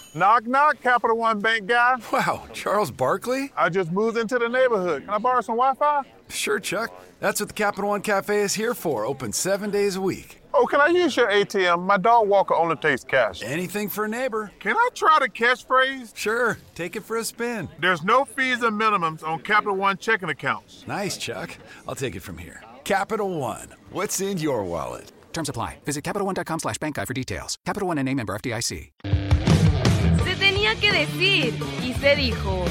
Knock, knock, Capital One Bank guy. Wow, Charles Barkley? I just moved into the neighborhood. Can I borrow some Wi-Fi? Sure, Chuck. That's what the Capital One Cafe is here for, open 7 days a week. Oh, can I use your ATM? My dog Walker only takes cash. Anything for a neighbor. Can I try the catchphrase? Sure, take it for a spin. There's no fees or minimums on Capital One checking accounts. Nice, Chuck. I'll take it from here. Capital One. What's in your wallet? Terms apply. Visit CapitalOne.com/bankguide for details. Capital One N.A. member FDIC. Se tenía que decir y se dijo.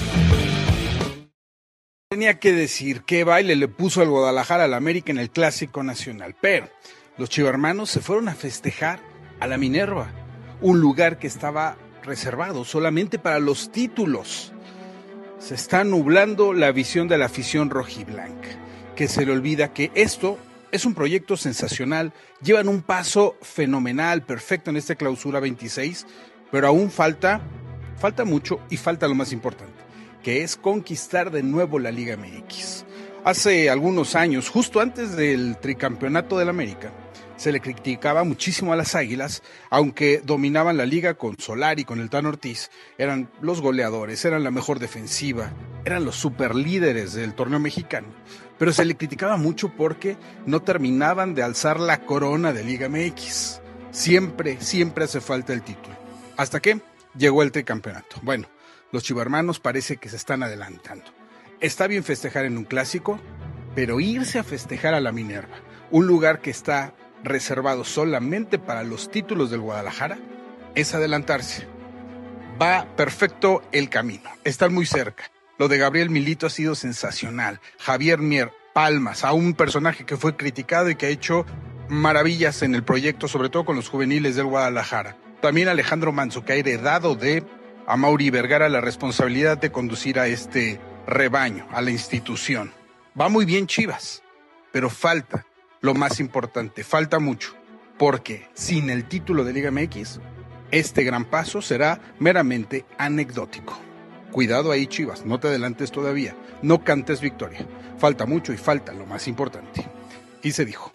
Tenía que decir qué baile le puso al Guadalajara al América en el Clásico Nacional, pero los chivermanos se fueron a festejar a la Minerva, un lugar que estaba reservado solamente para los títulos. Se está nublando la visión de la afición rojiblanca, que se le olvida que esto es un proyecto sensacional, llevan un paso fenomenal, perfecto en esta clausura 26, pero aún falta mucho y falta lo más importante, que es conquistar de nuevo la Liga MX. Hace algunos años, justo antes del tricampeonato del América, se le criticaba muchísimo a las Águilas, aunque dominaban la liga con Solari, con el Tano Ortiz, eran los goleadores, eran la mejor defensiva, eran los superlíderes del torneo mexicano, pero se le criticaba mucho porque no terminaban de alzar la corona de Liga MX. Siempre hace falta el título. Hasta que llegó el tricampeonato. Bueno, los chivermanos parece que se están adelantando. Está bien festejar en un clásico, pero irse a festejar a la Minerva, un lugar que está reservado solamente para los títulos del Guadalajara, es adelantarse. Va perfecto el camino, están muy cerca. Lo de Gabriel Milito ha sido sensacional. Javier Mier, palmas a un personaje que fue criticado y que ha hecho maravillas en el proyecto, sobre todo con los juveniles del Guadalajara. También Alejandro Manso, que ha heredado de Amaury Vergara la responsabilidad de conducir a este rebaño, a la institución. Va muy bien Chivas, pero falta lo más importante, falta mucho, porque sin el título de Liga MX, este gran paso será meramente anecdótico. Cuidado ahí, Chivas, no te adelantes todavía, no cantes victoria. Falta mucho y falta lo más importante. Y se dijo.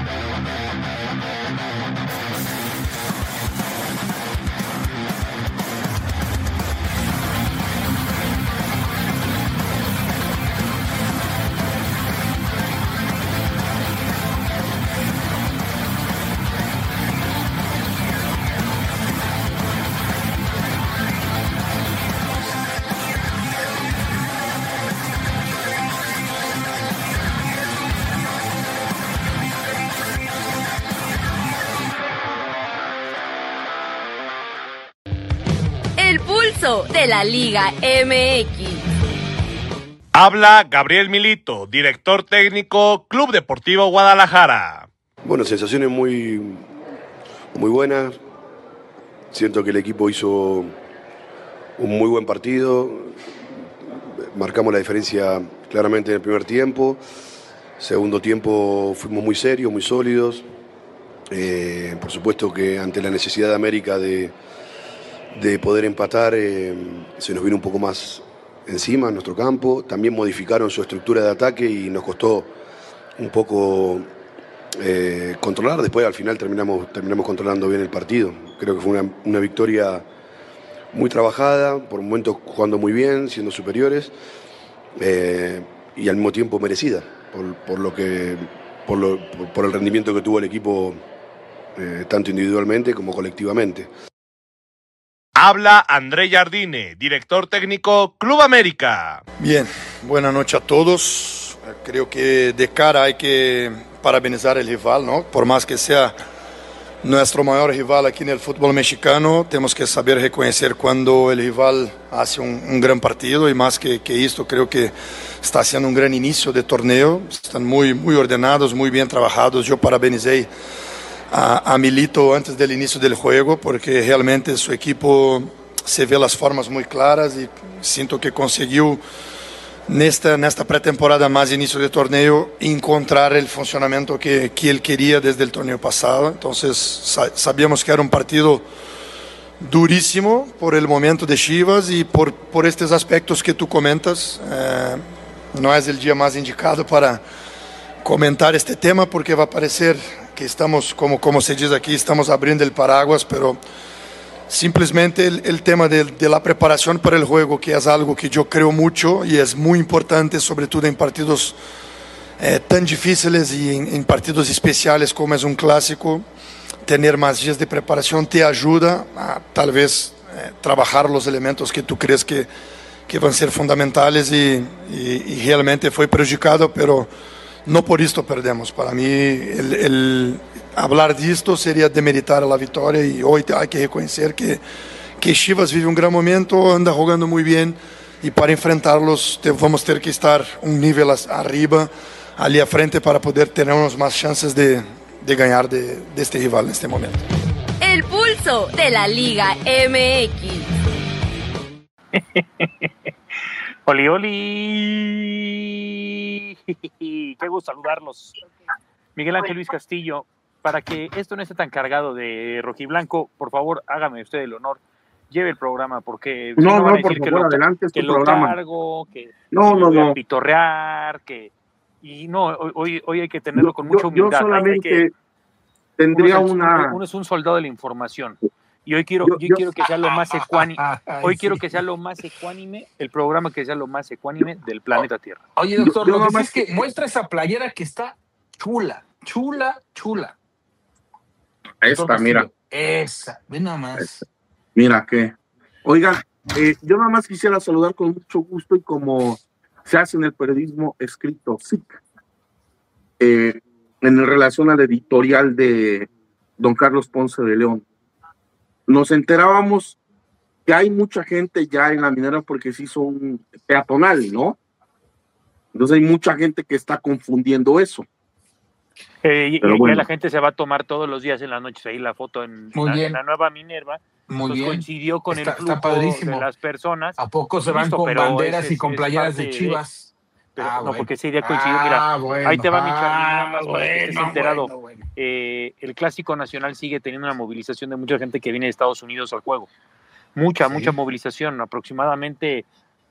El pulso de la Liga MX. Habla Gabriel Milito, director técnico, Club Deportivo Guadalajara. Bueno, sensaciones muy buenas. Siento que el equipo hizo un muy buen partido. Marcamos la diferencia claramente en el primer tiempo. Segundo tiempo fuimos muy serios, muy sólidos. Por supuesto que ante la necesidad de América de poder empatar, se nos vino un poco más encima en nuestro campo. También modificaron su estructura de ataque y nos costó un poco controlar. Después al final terminamos controlando bien el partido. Creo que fue una victoria muy trabajada, por momentos jugando muy bien, siendo superiores, y al mismo tiempo merecida por el rendimiento que tuvo el equipo, tanto individualmente como colectivamente. Habla André Jardine, director técnico, Club América. Bien, buenas noches a todos. Creo que de cara hay que parabenizar al rival, ¿no? Por más que sea nuestro mayor rival aquí en el fútbol mexicano, tenemos que saber reconocer cuando el rival hace un gran partido, y más que esto, creo que está haciendo un gran inicio de torneo. Están muy ordenados, muy bien trabajados. Yo parabenizé a Milito antes del inicio del juego, porque realmente su equipo se ve las formas muy claras y siento que consiguió nesta pretemporada más inicio de torneo encontrar el funcionamiento que él quería desde el torneo pasado. Entonces sabíamos que era un partido durísimo por el momento de Chivas y por estos aspectos que tú comentas. No es el día más indicado para comentar este tema, porque va a parecer que estamos, como se dice aquí, estamos abriendo el paraguas, pero Simplemente el tema de la preparación para el juego, que es algo que yo creo mucho y es muy importante, sobre todo en partidos tan difíciles y en partidos especiales como es un clásico. Tener más días de preparación te ayuda a tal vez trabajar los elementos que tú crees que van a ser fundamentales y realmente fue perjudicado, pero no por esto perdemos. Para mí el hablar de esto sería demeritar la victoria y hoy hay que reconocer que Chivas vive un gran momento, anda jugando muy bien y para enfrentarlos vamos a tener que estar un nivel arriba, ali a frente para poder tener más chances de ganar de este rival en este momento. El pulso de la Liga MX. Oli, oli. Qué gusto saludarlos. Miguel Ángel Luis Castillo, para que esto no esté tan cargado de rojiblanco, por favor, hágame usted el honor, lleve el programa, porque no, van a decir por favor, adelante, que lo cargo, que no. pitorrear, y no, hoy hay que tenerlo con mucha humildad. Yo solamente tendría uno es un soldado de la información. Y hoy quiero que sea lo más ecuánime. Hoy quiero que sea lo más ecuánime, el programa que sea lo más ecuánime del planeta Tierra. Oye, doctor, lo que sí es que muestra esa playera que está chula. Esta, mira. Esa, ve nada más. Mira que. Oigan, yo nada más quisiera saludar con mucho gusto y como se hace en el periodismo escrito SIC, en relación al editorial de don Carlos Ponce de León. Nos enterábamos que hay mucha gente ya en la minera porque se hizo un peatonal, ¿no? Entonces hay mucha gente que está confundiendo eso. Y la gente se va a tomar todos los días en las noches ahí la foto en la nueva Minerva. Muy bien. Coincidió con el flujo de las personas. ¿A poco se van con banderas y con playeras de Chivas? No, porque ese día coincidió. Mira, ahí te va mi Charly, para que estés enterado. Bueno. El Clásico Nacional sigue teniendo una movilización de mucha gente que viene de Estados Unidos al juego. Mucha movilización. Aproximadamente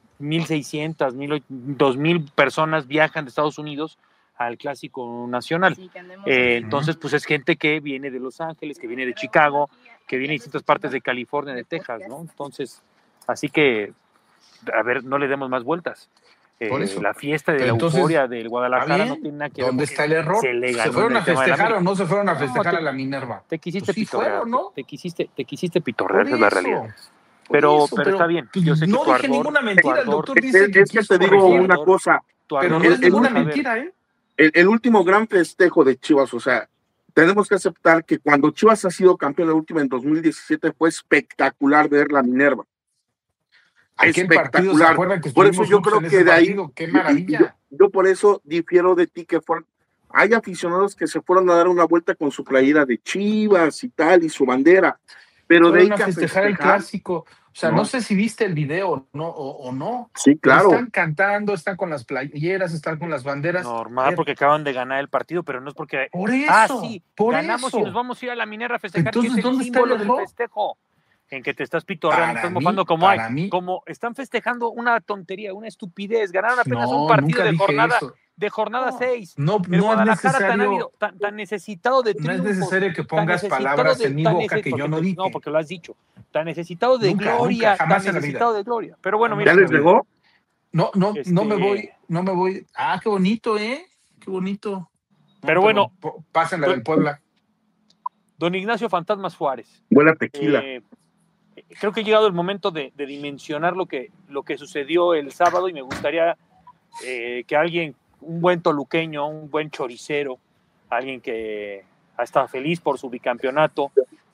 1,600, 2,000 personas viajan de Estados Unidos al Clásico Nacional. Sí, entonces, pues es gente que viene de Los Ángeles, que viene de Chicago, que viene de distintas partes de California, de Texas, ¿no? Entonces, así que, a ver, no le demos más vueltas. La fiesta de la euforia del Guadalajara no tiene nada que ver. ¿Dónde está el error? ¿Se fueron a festejar o no se fueron a festejar a la Minerva? Te quisiste pitorrear, ¿no? Te quisiste pitorrear, esa es la realidad. Pero está bien. Yo sé que no dije ninguna mentira, el doctor dice que te digo una cosa. Pero no es ninguna mentira, ¿eh? El último gran festejo de Chivas, o sea, tenemos que aceptar que cuando Chivas ha sido campeón la última en 2017 fue espectacular ver la Minerva. Espectacular. Por eso yo creo que de ahí, qué maravilla. Yo por eso difiero de ti que hay aficionados que se fueron a dar una vuelta con su playera de Chivas y tal, y su bandera, pero de ahí a festejar el clásico. O sea, no sé si viste el video o no. Sí, claro. Están cantando, están con las playeras, están con las banderas. Normal, porque acaban de ganar el partido, pero no es porque... Por eso, ganamos y nos vamos a ir a la Minera a festejar. Entonces, que es el símbolo del festejo. En que te estás pitorreando, estás mofando como están festejando una tontería, una estupidez. Ganaron apenas un partido de jornada 6. No es necesario. Tan necesitado de triunfo. No es necesario que pongas palabras en mi boca que yo no dije. No, porque lo has dicho. Tan necesitado de gloria, jamás tan necesitado de gloria. Pero bueno, mira. ¿Ya les llegó? No me voy. Ah, qué bonito, ¿eh? Qué bonito. Pero bueno. Pásenla del Puebla. Don Ignacio Fantasmas Juárez. Buena tequila. Creo que ha llegado el momento de dimensionar lo que sucedió el sábado y me gustaría que alguien, un buen toluqueño, un buen choricero, alguien que ha estado feliz por su bicampeonato,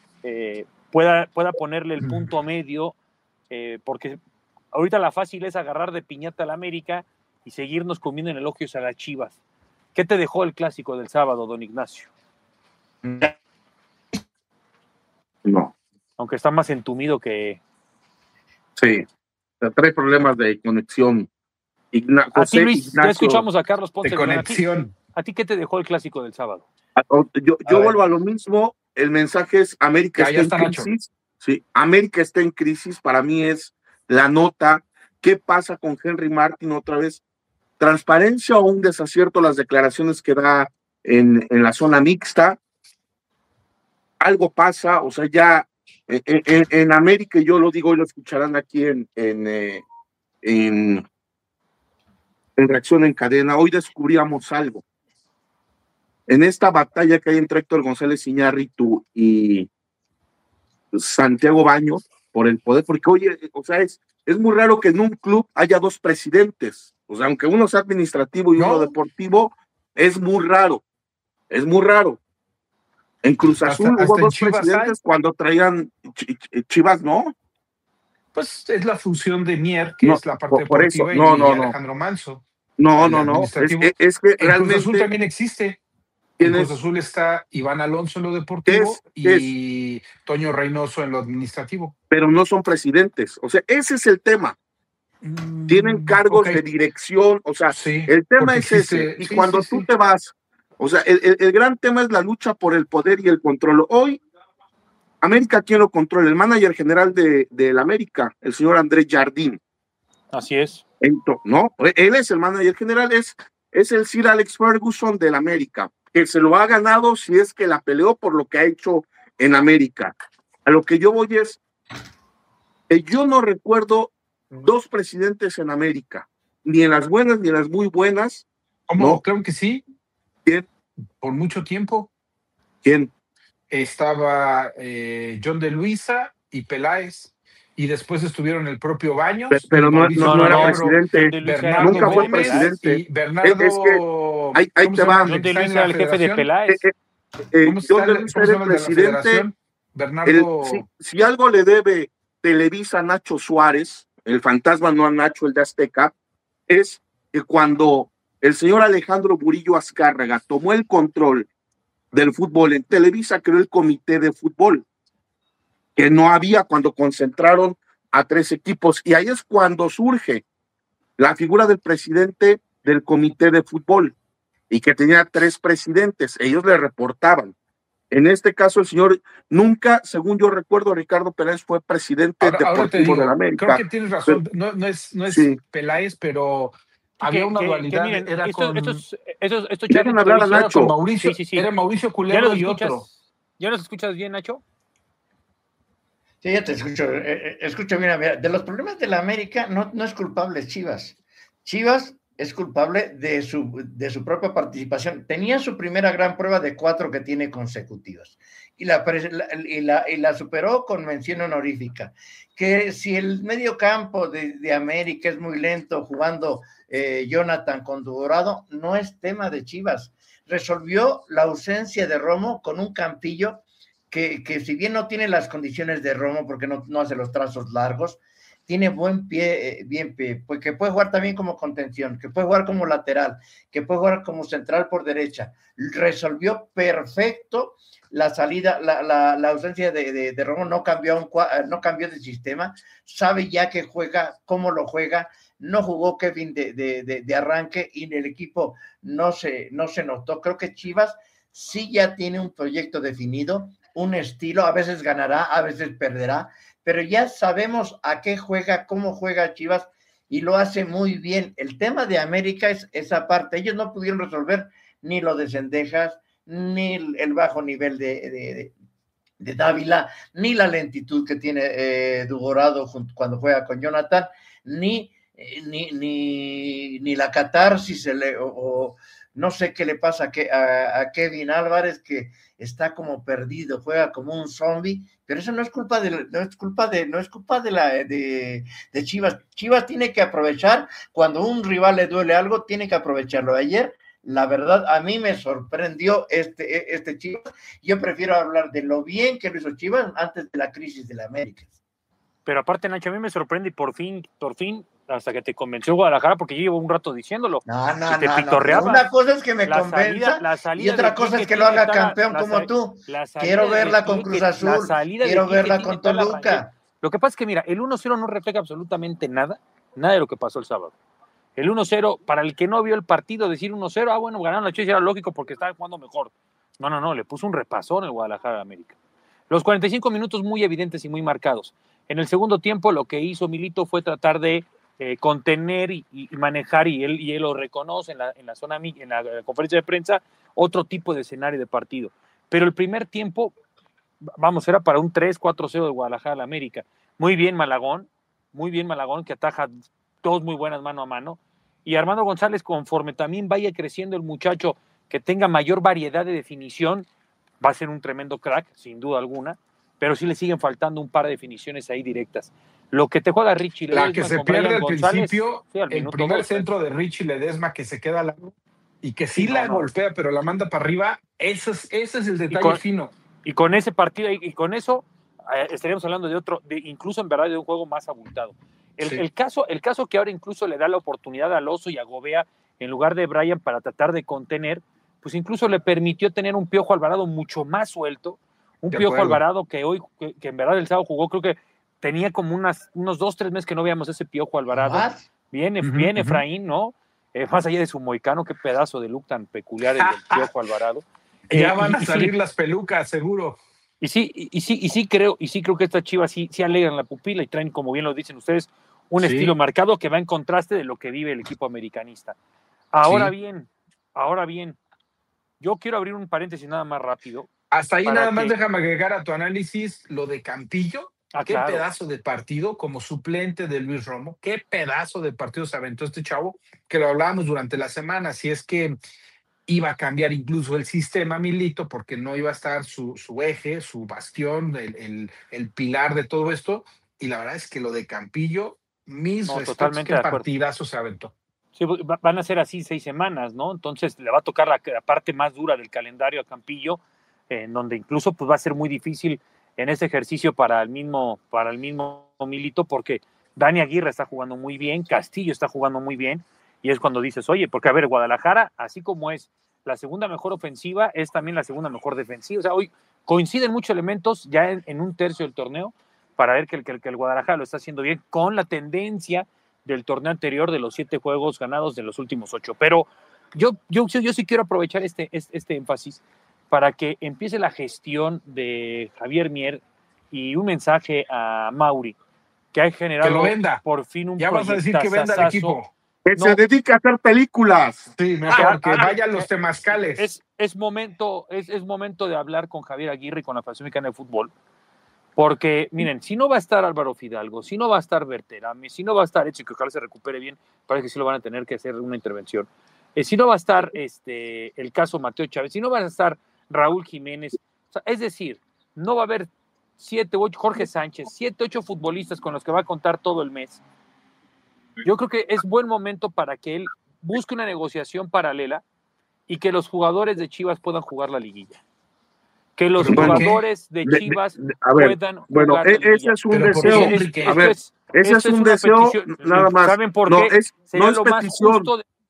pueda ponerle el punto medio, porque ahorita la fácil es agarrar de piñata a la América y seguirnos comiendo en elogios a las Chivas. ¿Qué te dejó el clásico del sábado, don Ignacio? No. Aunque está más entumido que... Sí, trae problemas de conexión. A ti, Luis, ya escuchamos a Carlos Ponce. De conexión. ¿A ti qué te dejó el clásico del sábado? Yo vuelvo a lo mismo. El mensaje es América está en crisis. Sí, América está en crisis. Para mí es la nota. ¿Qué pasa con Henry Martin otra vez? ¿Transparencia o un desacierto las declaraciones que da en la zona mixta? Algo pasa, o sea, ya en América, yo lo digo y lo escucharán aquí en Reacción en Cadena, hoy descubríamos algo. En esta batalla que hay entre Héctor González Iñárritu y Santiago Baños por el poder, porque oye, o sea, es muy raro que en un club haya dos presidentes, o sea, aunque uno sea administrativo y uno deportivo, es muy raro. En Cruz Azul hubo dos presidentes cuando traían Chivas, ¿no? Pues es la fusión de Mier, que es la parte por eso, deportiva, y Alejandro Manso. No. Es que en realmente. Cruz Azul también existe. En Cruz Azul está Iván Alonso en lo deportivo y Toño Reynoso en lo administrativo. Pero no son presidentes. O sea, ese es el tema. Tienen cargos de dirección. O sea, el tema es ese. Y cuando tú te vas, o sea, el gran tema es la lucha por el poder y el control. Hoy, América, ¿quién lo controla? El manager general del América, el señor Andrés Jardín. Así es. No, él es el manager general, es el Sir Alex Ferguson del América, que se lo ha ganado si es que la peleó por lo que ha hecho en América. A lo que yo voy es, yo no recuerdo dos presidentes en América, ni en las buenas ni en las muy buenas. ¿Cómo? ¿No? Creo que sí. ¿Quién? Por mucho tiempo. ¿Quién? Estaba John de Luisa y Peláez, y después estuvieron el propio Baños. Pero no era presidente. Bernardo nunca fue Gómez presidente. Y Bernardo, es que ahí te va. John de Luisa era el jefe de Peláez. John de Luisa era el presidente. Bernardo. Si algo le debe Televisa a Nacho Suárez, el fantasma, no a Nacho, el de Azteca, es que cuando el señor Alejandro Burillo Azcárraga tomó el control del fútbol en Televisa, creó el comité de fútbol, que no había cuando concentraron a 3 equipos, y ahí es cuando surge la figura del presidente del comité de fútbol, y que tenía 3 presidentes, ellos le reportaban. En este caso, el señor nunca, según yo recuerdo, Ricardo Peláez fue presidente deportivo de la América. Creo que tienes razón, no es Peláez, pero había una dualidad. Miren, era estos Dejen hablar a Nacho. Con Mauricio, era Mauricio Culebro y otro. ¿Ya nos escuchas bien, Nacho? Sí, ya te escucho. Escucho bien. Mira, de los problemas de la América no es culpable Chivas. Chivas es culpable de su propia participación. Tenía su primera gran prueba de 4 que tiene consecutivas y la superó con mención honorífica. Que si el medio campo de América es muy lento jugando Jonathan con Dorado, no es tema de Chivas. Resolvió la ausencia de Romo con un Campillo que si bien no tiene las condiciones de Romo porque no hace los trazos largos, tiene buen pie, pues que puede jugar también como contención, que puede jugar como lateral, que puede jugar como central por derecha. Resolvió perfecto la salida, la ausencia de Romo, no cambió de sistema, sabe ya que juega, cómo lo juega, no jugó Kevin de arranque y el equipo no se notó. Creo que Chivas sí ya tiene un proyecto definido, un estilo, a veces ganará, a veces perderá, pero ya sabemos a qué juega, cómo juega Chivas, y lo hace muy bien. El tema de América es esa parte. Ellos no pudieron resolver ni lo de Cendejas, ni el bajo nivel de Dávila, ni la lentitud que tiene Dorado cuando juega con Jonathan, ni la catarsis, o no sé qué le pasa a Kevin Álvarez, que está como perdido, juega como un zombie, pero eso no es culpa de Chivas. Chivas tiene que aprovechar cuando un rival le duele algo, tiene que aprovecharlo. Ayer, la verdad, a mí me sorprendió este Chivas. Yo prefiero hablar de lo bien que lo hizo Chivas antes de la crisis de la América. Pero aparte, Nacho, a mí me sorprende y por fin, hasta que te convenció Guadalajara, porque yo llevo un rato diciendo. No. Una cosa es que me convenza y otra cosa es que lo haga campeón como tú. Quiero verla con Cruz Azul, quiero verla con Toluca. Lo que pasa es que, mira, el 1-0 no refleja absolutamente nada de lo que pasó el sábado. El 1-0, para el que no vio el partido, decir 1-0, bueno, ganaron la Chivas, era lógico porque estaban jugando mejor. No, le puso un repasón el Guadalajara de América. Los 45 minutos muy evidentes y muy marcados. En el segundo tiempo lo que hizo Milito fue tratar de contener y manejar, y él lo reconoce en la conferencia de prensa, otro tipo de escenario de partido. Pero el primer tiempo vamos, era para un 3-4-0 de Guadalajara a la América. Muy bien Malagón, que ataja todos muy buenas mano a mano. Y Armando González, conforme también vaya creciendo el muchacho, que tenga mayor variedad de definición, va a ser un tremendo crack, sin duda alguna, pero sí le siguen faltando un par de definiciones ahí directas. Lo que te juega Richie Ledesma, la que se pierde al principio, sí, el primer centro de Richie Ledesma que se queda al lado y que sí la golpea, pero la manda para arriba, ese es el detalle fino. Y con ese partido, y con eso, estaríamos hablando de otro, incluso en verdad de un juego más abultado. El caso que ahora incluso le da la oportunidad a Oso y a Gobea en lugar de Brian para tratar de contener, pues incluso le permitió tener un Piojo Alvarado mucho más suelto, Piojo Alvarado que hoy, que en verdad el sábado jugó, creo que tenía como unos 2-3 meses que no veíamos ese Piojo Alvarado. Viene Efraín, ¿no? Más allá de su moicano, qué pedazo de look tan peculiar el del Piojo Alvarado. Ya van a salir las pelucas, seguro. Y sí creo que estas Chivas sí alegran la pupila y traen, como bien lo dicen ustedes, un estilo marcado que va en contraste de lo que vive el equipo americanista. Ahora bien, yo quiero abrir un paréntesis nada más rápido. Hasta ahí nada más déjame agregar a tu análisis lo de Campillo. Qué pedazo de partido como suplente de Luis Romo. Qué pedazo de partido se aventó este chavo, que lo hablábamos durante la semana. Si es que iba a cambiar incluso el sistema, Milito, porque no iba a estar su eje, su bastión, el pilar de todo esto. Y la verdad es que lo de Campillo, respetos, qué partidazo se aventó. Sí, van a ser así 6 semanas, ¿no? Entonces le va a tocar la parte más dura del calendario a Campillo, en donde incluso pues va a ser muy difícil en ese ejercicio para el mismo Milito, porque Dani Aguirre está jugando muy bien, Castillo está jugando muy bien, y es cuando dices, oye, porque a ver, Guadalajara, así como es la segunda mejor ofensiva, es también la segunda mejor defensiva. O sea, hoy coinciden muchos elementos ya en un tercio del torneo para ver que el Guadalajara lo está haciendo bien con la tendencia del torneo anterior de los 7 juegos ganados de los últimos 8. Pero yo sí quiero aprovechar este énfasis para que empiece la gestión de Javier Mier y un mensaje a Mauri, que ha generado que lo venda. Por fin un ya vas a decir que venda el equipo. Que se dedica a hacer películas. Sí, mejor que vayan los temazcales. Es momento de hablar con Javier Aguirre y con la Federación Mexicana de Fútbol, porque, miren, si no va a estar Álvaro Fidalgo, si no va a estar Berterame, si no va a estar Eche, que ojalá se recupere bien, parece que sí lo van a tener que hacer una intervención, si no va a estar el caso Mateo Chávez, si no va a estar Raúl Jiménez, o sea, es decir, no va a haber 7 u 8, Jorge Sánchez, 7 u 8 futbolistas con los que va a contar todo el mes. Yo creo que es buen momento para que él busque una negociación paralela y que los jugadores de Chivas puedan jugar la liguilla. Que los jugadores de Chivas puedan jugar. Bueno, ese es un deseo. A ver, ese es un deseo nada más. ¿Saben por qué? No es petición.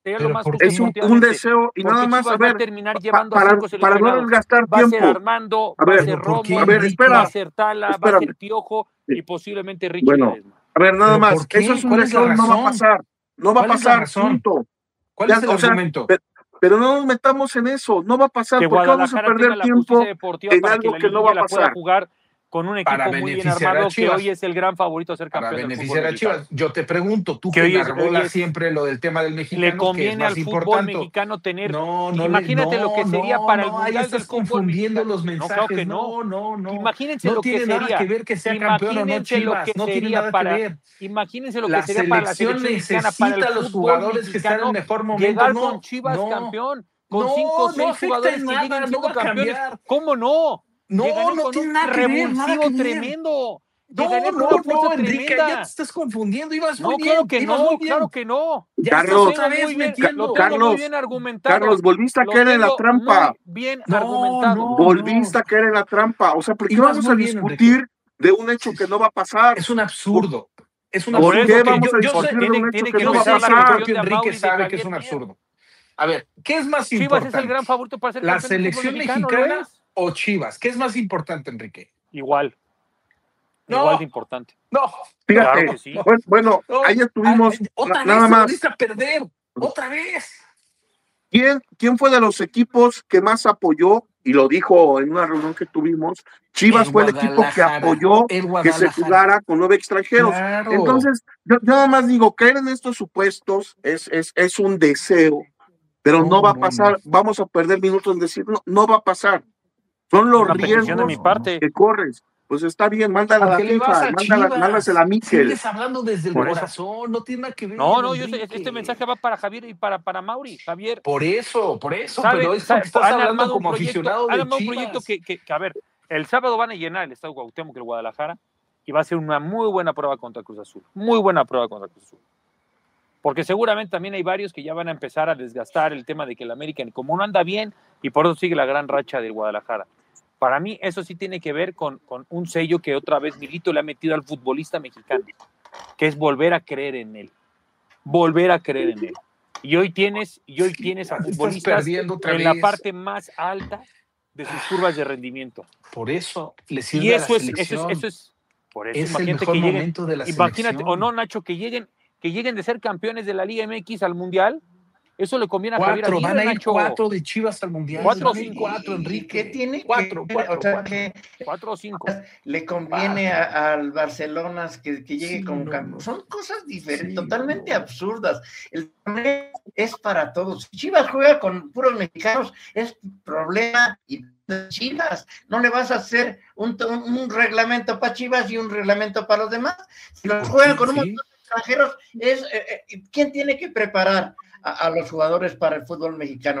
Es un deseo y nada más, a ver, para no desgastar tiempo. Va a ser Armando, va a ser Romo, va a ser Tala, va a ser Piojo y posiblemente Richie Ledesma. A ver, nada más, eso es un deseo, no va a pasar. No va a pasar, punto. ¿Cuál es el argumento? Pero no nos metamos en eso, no va a pasar, porque vamos a perder tiempo en algo que no va a pasar. Jugar con un equipo muy bien armado que hoy es el gran favorito a ser campeón. Para beneficiar a Chivas. Yo te pregunto, tú que enarbolas siempre lo del tema del mexicano, le conviene al fútbol mexicano tener. Imagínate lo que sería para el mundial del fútbol confundiendo los mensajes. No. Imagínense lo que sería. No tiene nada que ver que sea campeón o no Chivas. No tiene nada que ver. Imagínense lo que sería para la selección mexicana, para el los jugadores que están en el mejor momento. Llegar con Chivas campeón, con 5 o 6 jugadores que lleguen siendo campeones. ¿Cómo no? No tiene nada que ver, tremendo. No, Enrique, ya te estás confundiendo, ibas muy bien. Claro que no. Carlos, muy bien argumentado. Carlos, volviste a caer en la trampa. Bien argumentado. Volviste a caer en la trampa. O sea, ¿por qué vamos a discutir de un hecho que no va a pasar? Es un absurdo. ¿Por qué vamos a discutir de un hecho que no va a pasar? Enrique sabe que es un absurdo. A ver, ¿qué es más importante? Chivas es el gran favorito para ser ¿La selección mexicana o Chivas? ¿Qué es más importante, Enrique? Igual de importante. No. Fíjate, claro sí. Bueno, ahí estuvimos. Nada más. Volviste a perder. Otra vez. ¿Quién fue de los equipos que más apoyó? Y lo dijo en una reunión que tuvimos. Chivas fue el equipo que apoyó que se jugara con 9 extranjeros. Claro. Entonces, yo nada más digo, caer en estos supuestos es un deseo, pero no va a pasar. Vamos a perder minutos en decir, no va a pasar. Son los Una petición riesgos de mi parte. que corres. Pues está bien, mándala a la FIFA, mándasela a Mikel. Sigues hablando desde el corazón, no tiene nada que ver. No, este mensaje va para Javier y para Mauri. Javier. Por eso, pero es porque estás hablando como aficionado de Chivas. Un proyecto que, a ver, el sábado van a llenar el Estadio Cuauhtémoc, el Guadalajara, y va a ser una muy buena prueba contra Cruz Azul. Muy buena prueba contra Cruz Azul. Porque seguramente también hay varios que ya van a empezar a desgastar el tema de que el América, como no anda bien, y por eso sigue la gran racha del Guadalajara. Para mí eso sí tiene que ver con un sello que otra vez Milito le ha metido al futbolista mexicano, que es volver a creer en él. Volver a creer en él. Y hoy tienes a futbolistas en la parte más alta de sus curvas de rendimiento. Por eso le sirve y a la selección. Eso es por eso es imagínate el mejor que lleguen, momento de la imagínate, selección. o no, Nacho, que lleguen de ser campeones de la Liga MX al Mundial. Eso le conviene a Javier Aguirre, van a ir Nacho. 4 de Chivas al Mundial. 4 o 5. 4, Enrique. ¿Qué tiene? 4 o 5. Le conviene al Barcelona que llegue como campeón. Son cosas diferentes, totalmente absurdas. El torneo es para todos. Si Chivas juega con puros mexicanos, es problema y Chivas. No le vas a hacer un reglamento para Chivas y un reglamento para los demás. Si los juegan con un montón de extranjeros, ¿quién tiene que preparar a los jugadores para el fútbol mexicano?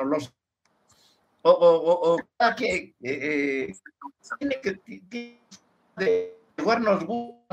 Tiene que jugarnos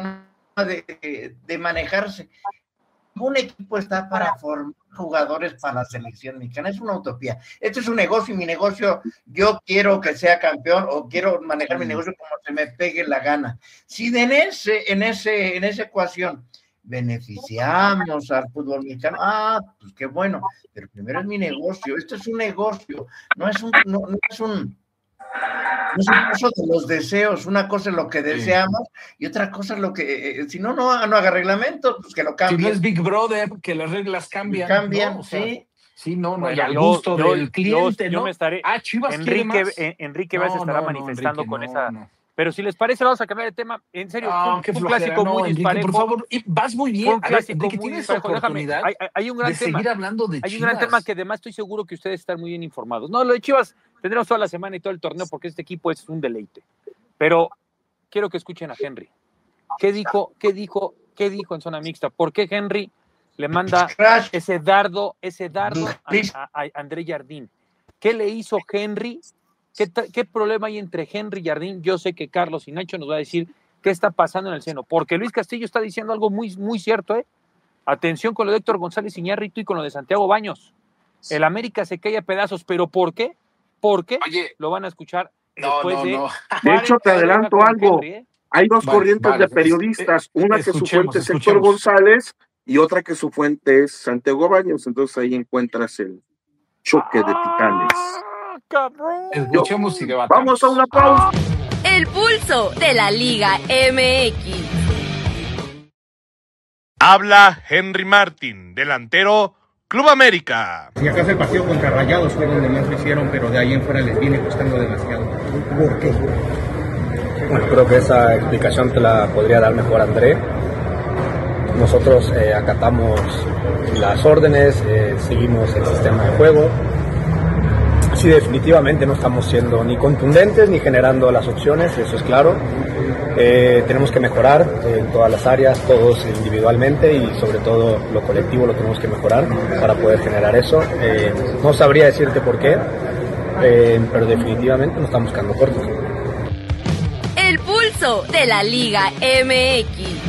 de manejarse. Ningún equipo está para formar jugadores para la selección mexicana, es una utopía. Este es un negocio y mi negocio, yo quiero que sea campeón o quiero manejar mi negocio como se me pegue la gana. Si en esa ecuación beneficiamos al fútbol mexicano, pues qué bueno, pero primero es mi negocio, esto es un negocio, no es un caso de los deseos. Una cosa es lo que deseamos y otra cosa es lo que, si no haga reglamento, pues que lo cambie. Si no es Big Brother, que las reglas cambian. Cambian, ¿no? O sea, sí. Sí, no, bueno, y al gusto del cliente, yo ¿no? me estaré, Chivas Enrique Vázquez estará manifestando Enrique, con esa... No. Pero si les parece, vamos a cambiar de tema. En serio, fue un clásico muy disparejo. Por favor, vas muy bien. Un clásico Enrique, muy tienes disparejo. oportunidad hay un gran de tema. seguir hablando de Hay Chivas. un gran tema que además estoy seguro que ustedes están muy bien informados. No, lo de Chivas tendremos toda la semana y todo el torneo porque este equipo es un deleite. Pero quiero que escuchen a Henry. ¿Qué dijo en zona mixta? ¿Por qué Henry le manda ese dardo a André Jardín? ¿Qué le hizo Henry? ¿Qué problema hay entre Henry y Jardín? Yo sé que Carlos y Nacho nos va a decir qué está pasando en el seno, porque Luis Castillo está diciendo algo muy, muy cierto, ¿eh? Atención con lo de Héctor González Iñárritu y con lo de Santiago Baños. El América se cae a pedazos, ¿pero por qué? ¿Por qué? Oye, lo van a escuchar después de... De hecho, te adelanto algo. Henry, hay dos corrientes de periodistas, una que su fuente es Héctor González y otra que su fuente es Santiago Baños, entonces ahí encuentras el choque de titanes. Escuchemos y debatamos. Vamos a una pausa. El pulso de la Liga MX. Habla Henry Martin, delantero Club América. Si acaso el partido contra Rayados fue donde más lo hicieron, pero de ahí en fuera les viene costando demasiado. ¿Por qué? Bueno, creo que esa explicación te la podría dar mejor André. Nosotros acatamos las órdenes, seguimos el sistema de juego. Sí, definitivamente no estamos siendo ni contundentes ni generando las opciones, eso es claro. Tenemos que mejorar en todas las áreas, todos individualmente y sobre todo lo colectivo lo tenemos que mejorar para poder generar eso. No sabría decirte por qué, pero definitivamente nos estamos quedando cortos. El pulso de la Liga MX.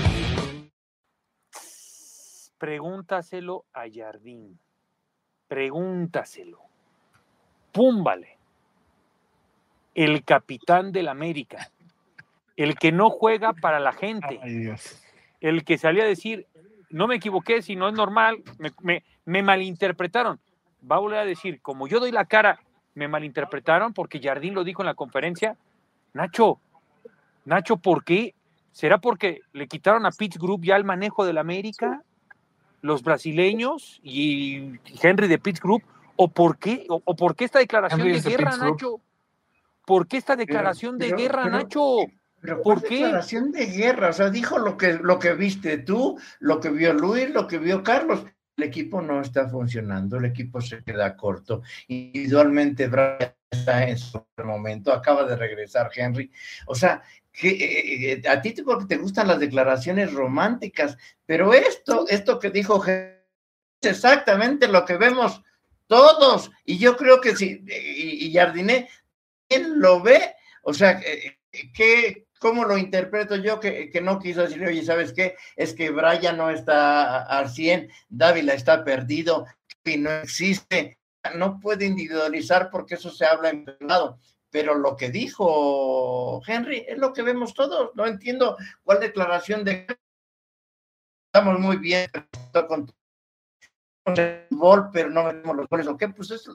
Pregúntaselo a Jardín. Pregúntaselo. Púmbale. El capitán del América. El que no juega para la gente. Ay, Dios. El que salía a decir, no me equivoqué, si no es normal, me malinterpretaron. Va a volver a decir, como yo doy la cara, me malinterpretaron porque Jardín lo dijo en la conferencia. Nacho, ¿por qué? ¿Será porque le quitaron a Pitts Group ya el manejo del América? Los brasileños y Henry de Pitts Group, ¿o por qué esta declaración de guerra, Nacho? ¿Por qué esta declaración de guerra, Nacho? Pero ¿por qué? Declaración de guerra, o sea, dijo lo que viste tú, lo que vio Luis, lo que vio Carlos. el equipo no está funcionando, el equipo se queda corto. Individualmente, Brian está en su momento, acaba de regresar Henry. O sea, que a ti porque te gustan las declaraciones románticas, pero esto que dijo Henry es exactamente lo que vemos todos. Y yo creo que sí, y Jardiné, ¿quién lo ve? O sea, ¿cómo lo interpreto yo? Que no quiso decir, oye, ¿sabes qué? Es que Brian no está al 100, Dávila está perdido, y no existe, no puede individualizar porque eso se habla en privado. Pero lo que dijo Henry es lo que vemos todos. No entiendo cuál declaración de... Estamos muy bien con el gol, pero no vemos los goles. ¿O qué? Pues eso...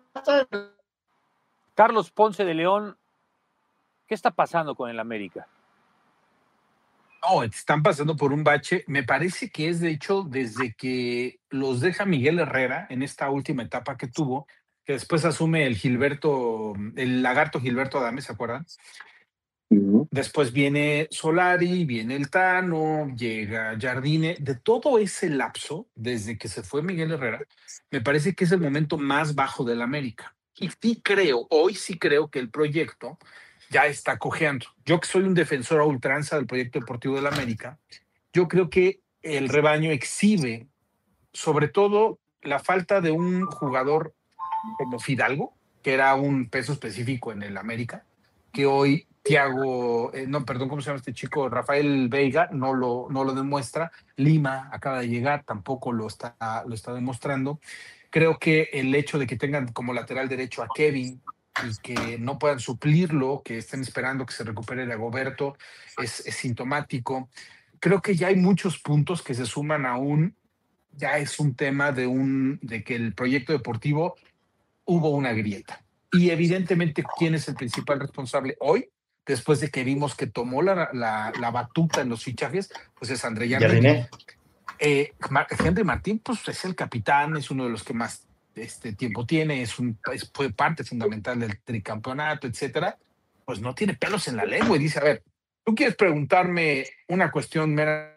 Carlos Ponce de León, ¿qué está pasando con el América? No, están pasando por un bache. Me parece que es, de hecho, desde que los deja Miguel Herrera en esta última etapa que tuvo, que después asume el lagarto Gilberto Adame, ¿se acuerdan? Después viene Solari, viene el Tano, llega Jardine. De todo ese lapso, desde que se fue Miguel Herrera, me parece que es el momento más bajo del América. Y hoy sí creo que el proyecto ya está cojeando. Yo que soy un defensor a ultranza del proyecto deportivo del América, yo creo que el rebaño exhibe sobre todo la falta de un jugador como Fidalgo, que era un peso específico en el América, que hoy ¿cómo se llama este chico? Rafael Veiga no lo demuestra. Lima acaba de llegar, tampoco lo está demostrando. Creo que el hecho de que tengan como lateral derecho a Kevin y que no puedan suplirlo, que estén esperando que se recupere Dagoberto, es sintomático. Creo que ya hay muchos puntos que se suman ya es un tema de que el proyecto deportivo hubo una grieta. Y evidentemente, ¿quién es el principal responsable hoy? Después de que vimos que tomó la batuta en los fichajes, pues es André Jardine. Henry Martín, pues es el capitán, es uno de los que más tiempo tiene, fue parte fundamental del tricampeonato, etcétera. Pues no tiene pelos en la lengua y dice, a ver, ¿tú quieres preguntarme una cuestión mera?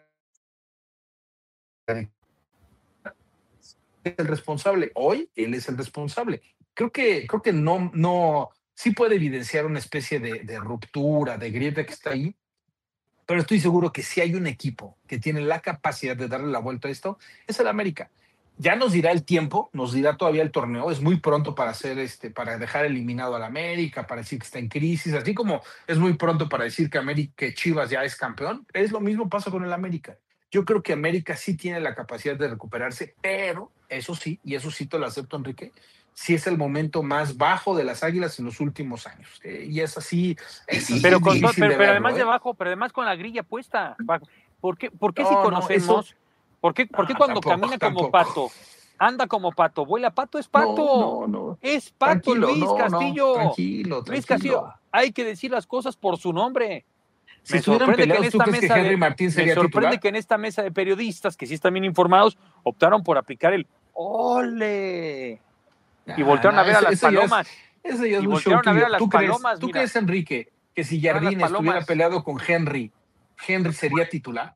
¿Es el responsable? Hoy él es el responsable. Creo que no sí puede evidenciar una especie de ruptura, de grieta que está ahí, pero estoy seguro que si hay un equipo que tiene la capacidad de darle la vuelta a esto, es el América. Ya nos dirá el tiempo, nos dirá todavía el torneo, es muy pronto para para dejar eliminado al América, para decir que está en crisis, así como es muy pronto para decir que Chivas ya es campeón, es lo mismo pasa con el América. Yo creo que América sí tiene la capacidad de recuperarse, pero eso sí, y eso sí te lo acepto, Enrique, sí es el momento más bajo de las Águilas en los últimos años. Y es así. Pero además de bajo, pero además con la grilla puesta. ¿Por qué si conocemos? ¿Por qué cuando camina como pato, anda como pato, vuela pato, es pato? Es pato, Luis Castillo. Tranquilo. Luis Castillo, hay que decir las cosas por su nombre. Me sorprende que en esta mesa de periodistas, que sí están bien informados, optaron por aplicar el ¡ole! Y voltearon a ver a las palomas. Eso ya es un show tuyo. ¿Tú crees, Enrique, que si Jardine estuviera peleado con Henry sería titular?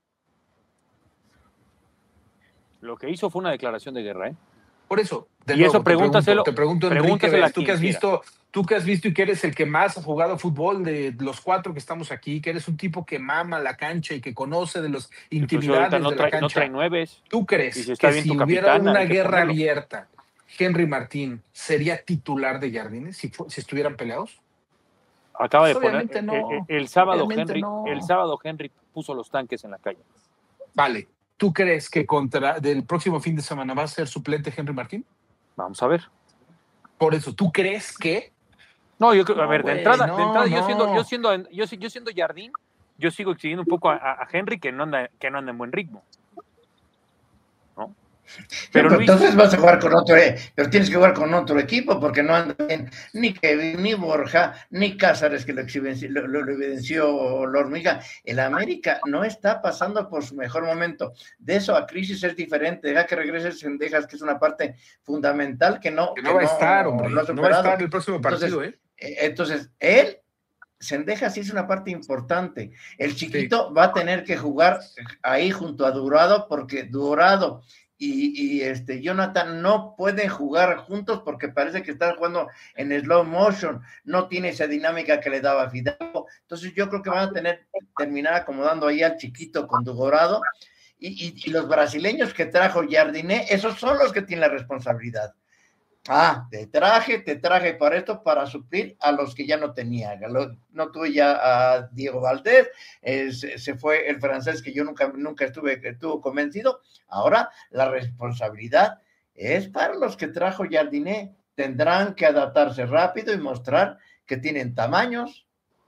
Lo que hizo fue una declaración de guerra, ¿eh? Por eso. Pregúntaselo. Te pregunto, Enrique, tú que has visto y que eres el que más ha jugado fútbol de los 4 que estamos aquí, que eres un tipo que mama la cancha y que conoce de los intimidades de la cancha. No trae nueves. ¿Tú crees que si hubiera una guerra abierta, Henry Martín sería titular de Jardine si estuvieran peleados? Acaba de poner el sábado Henry puso los tanques en la calle. Vale. ¿Tú crees que del próximo fin de semana va a ser suplente Henry Martín? Vamos a ver. Por eso, ¿tú crees que? No, yo creo, de entrada, yo siendo Jardín, yo sigo exigiendo un poco a Henry que no anda en buen ritmo. ¿No? Pero Luis, entonces vas a jugar con otro, pero tienes que jugar con otro equipo porque no anda bien ni Kevin, ni Borja, ni Cázares, que lo evidenció la hormiga. El América no está pasando por su mejor momento. De eso a crisis es diferente. Deja que regrese Cendejas, que es una parte fundamental que no va a estar, hombre. No va a estar el próximo partido, entonces, él Cendejas sí es una parte importante. El chiquito va a tener que jugar ahí junto a Dorado, porque Dorado y Jonathan no pueden jugar juntos porque parece que están jugando en slow motion, no tiene esa dinámica que le daba Fidalgo. Entonces yo creo que van a terminar acomodando ahí al chiquito con Dorado, y los brasileños que trajo Jardiné, esos son los que tienen la responsabilidad. Te traje para esto, para suplir a los que ya no tenía. No tuve ya a Diego Valdés, se fue el francés que yo nunca estuvo convencido. Ahora la responsabilidad es para los que trajo Jardiné. Tendrán que adaptarse rápido y mostrar que tienen tamaños.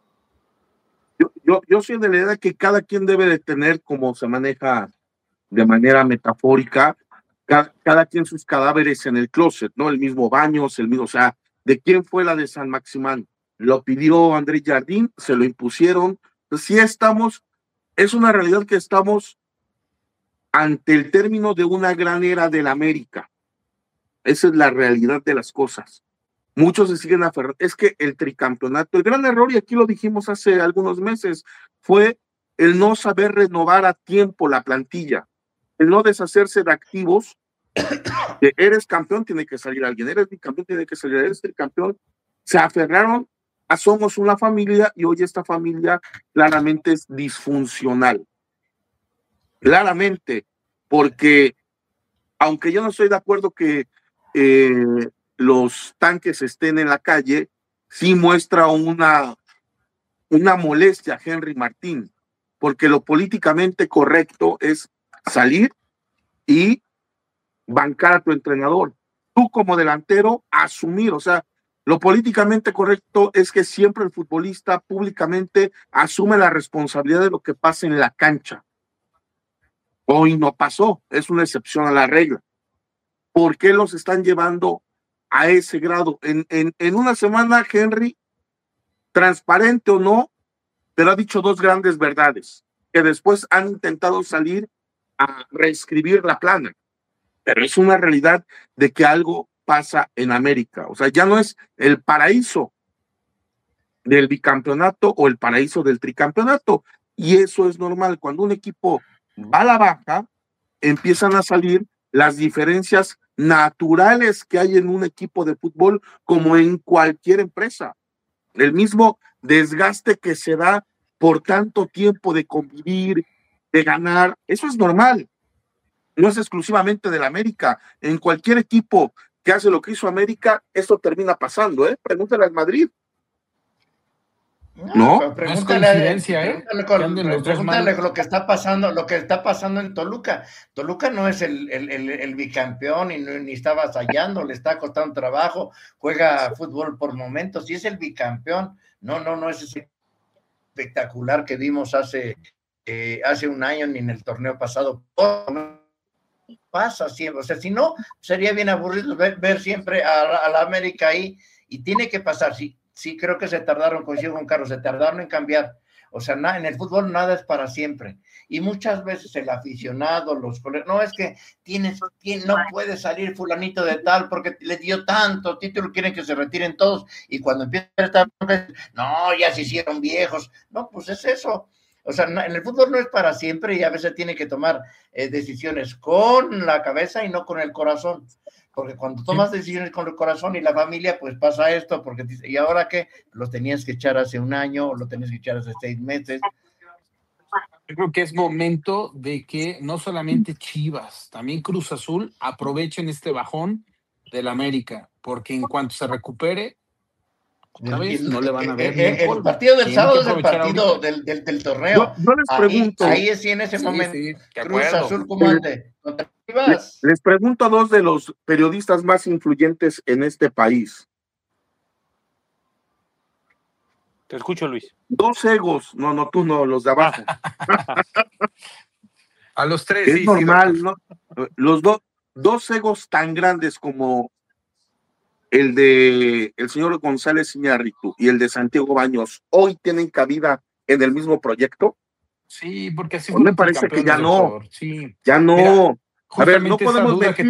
Yo soy de la idea que cada quien debe de tener, como se maneja de manera metafórica, cada quien sus cadáveres en el closet, ¿no? El mismo Baños, o sea, ¿de quién fue la de San Maximán? Lo pidió André Jardín, se lo impusieron. Entonces, sí es una realidad que estamos ante el término de una gran era del América. Esa es la realidad de las cosas. Muchos se siguen aferrando. Es que el tricampeonato, el gran error, y aquí lo dijimos hace algunos meses, fue el no saber renovar a tiempo la plantilla, el no deshacerse de activos. Que eres campeón, tiene que salir alguien, eres bicampeón, tiene que salir, eres tricampeón. Se aferraron a somos una familia, y hoy esta familia claramente es disfuncional. Claramente, porque aunque yo no estoy de acuerdo que los tanques estén en la calle, sí muestra una molestia a Henry Martín, porque lo políticamente correcto es salir y bancar a tu entrenador. Tú como delantero, asumir, o sea, lo políticamente correcto es que siempre el futbolista públicamente asume la responsabilidad de lo que pasa en la cancha. Hoy no pasó, es una excepción a la regla. ¿Por qué los están llevando a ese grado? En una semana, Henry, transparente o no, pero ha dicho dos grandes verdades, que después han intentado salir a reescribir la plana. Pero es una realidad de que algo pasa en América. O sea, ya no es el paraíso del bicampeonato o el paraíso del tricampeonato. Y eso es normal. Cuando un equipo va a la baja, empiezan a salir las diferencias naturales que hay en un equipo de fútbol, como en cualquier empresa. El mismo desgaste que se da por tanto tiempo de convivir, de ganar, eso es normal. No es exclusivamente del América. En cualquier equipo que hace lo que hizo América, esto termina pasando, ¿eh? Pregúntale al Madrid. No, pregúntale lo que está pasando en Toluca. Toluca no es el bicampeón y ni está avasallando, le está costando trabajo, juega fútbol por momentos y es el bicampeón. No es ese espectacular que vimos hace un año ni en el torneo pasado. Pasa siempre, o sea, si no, sería bien aburrido ver siempre a la América ahí, y tiene que pasar. Sí, creo que se tardaron, coincido con Carlos, se tardaron en cambiar. O sea, en el fútbol nada es para siempre. Y muchas veces el aficionado, los colegas, no es que no puede salir fulanito de tal porque le dio tanto título, quieren que se retiren todos. Y cuando empieza a estar, no, ya se hicieron viejos. No, pues es eso. O sea, en el fútbol no es para siempre, y a veces tiene que tomar decisiones con la cabeza y no con el corazón. Porque cuando tomas decisiones con el corazón y la familia, pues pasa esto, porque ¿y ahora qué? Lo tenías que echar hace un año, o lo tenías que echar hace 6 meses. Yo creo que es momento de que no solamente Chivas, también Cruz Azul aprovechen este bajón del América, porque en cuanto se recupere, otra vez no le van a ver el partido del sábado es el partido del torneo. Yo les pregunto. Ahí sí, en ese momento. Cruz Azul, ¿cómo ande? Les pregunto a dos de los periodistas más influyentes en este país. Te escucho, Luis. Dos egos, no, tú no, los de abajo. A los tres. Es normal, sí, ¿no? Los dos egos tan grandes como el de el señor González Iñárritu y el de Santiago Baños, ¿hoy tienen cabida en el mismo proyecto? Sí, porque así me parece que ya no. Sí. Ya no. Mira, a ver, no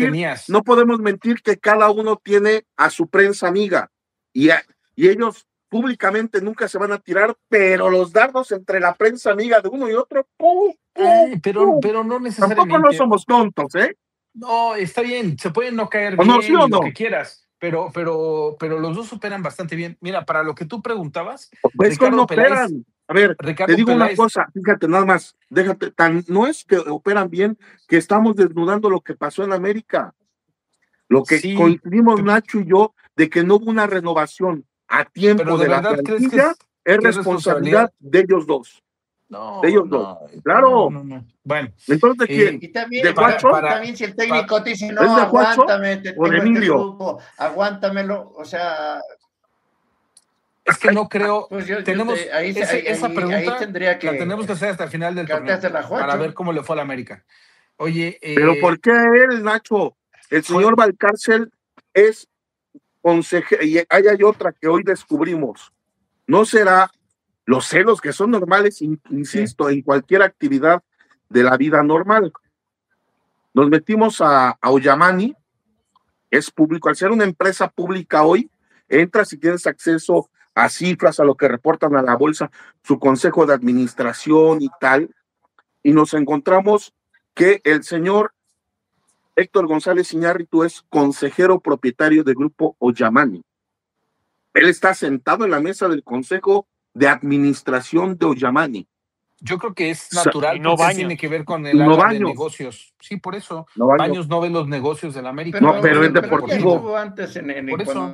podemos mentir que cada uno tiene a su prensa amiga y ellos públicamente nunca se van a tirar, pero los dardos entre la prensa amiga de uno y otro, pero no necesariamente. Tampoco no somos tontos, ¿eh? No, está bien, se pueden no caer ¿O bien, no, sí o no? lo que quieras, pero los dos operan bastante bien. Mira, para lo que tú preguntabas, Pues Ricardo no Peláez, operan. A ver, Ricardo te digo Peláez, una cosa, fíjate nada más, déjate, no es que operan bien, que estamos desnudando lo que pasó en América. Lo que sí, coincidimos Nacho y yo, de que no hubo una renovación a tiempo pero de la verdad crees que plantilla, es que responsabilidad de ellos dos. No, de ellos dos. Claro. No. Bueno. Entonces, ¿de quién? Y también, ¿De Juancho? también si el técnico te dice, no, ¿Es de Juancho aguántame, te o de tengo Emilio? grupo, aguántamelo, o sea... Es que no creo. Pues tenemos esa pregunta ahí tendría que, la tenemos que hacer hasta el final del torneo para ver cómo le fue a la América. Oye, pero ¿por qué él, Nacho? El señor Valcárcel es consejero, y hay otra que hoy descubrimos. ¿No será los celos que son normales, insisto, en cualquier actividad de la vida normal? Nos metimos a Ollamani, es público, al ser una empresa pública hoy, entras y tienes acceso a cifras, a lo que reportan a la bolsa, su consejo de administración y tal, y nos encontramos que el señor Héctor González Iñárritu es consejero propietario del grupo Ollamani. Él está sentado en la mesa del consejo de administración de Ollamani. Yo creo que es natural, no porque tiene que ver con el área de negocios. Sí, por eso. Baños no ve los negocios de la América. Pero es deportivo. Antes por eso.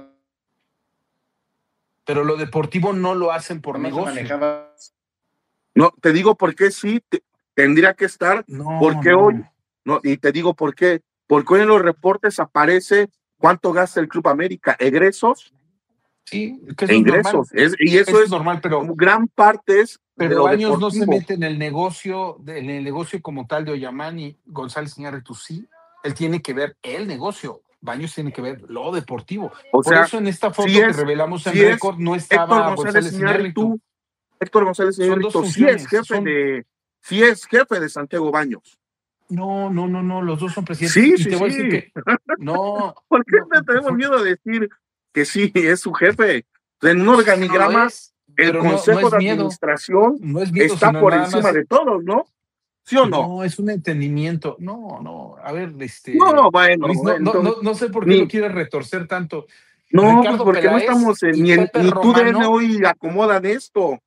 Pero lo deportivo no lo hacen por negocio. No, te digo por qué sí, tendría que estar, porque hoy, no, y te digo por qué, porque hoy en los reportes aparece cuánto gasta el Club América, egresos. Sí, que eso ingresos, y eso es normal, pero gran parte es. Pero Baños no se mete en el negocio como tal de Ollamani. González Iñárritu sí, él tiene que ver el negocio. Baños tiene que ver lo deportivo. Por eso en esta foto que revelamos en récord no estaba González Iñárritu. Héctor González Iñárritu sí es jefe de Santiago Baños. No, los dos son presidentes. Sí, te voy a decir que no. ¿Por qué tenemos miedo de decir que sí es su jefe? En un organigrama, el Consejo de Administración está por encima de todos, ¿no? ¿Sí o no? No, es un entendimiento. No. A ver, No, bueno. Luis, no sé por qué lo quieres retorcer tanto. No, Ricardo pues porque Peláez no estamos ni tú DN hoy acomodan esto.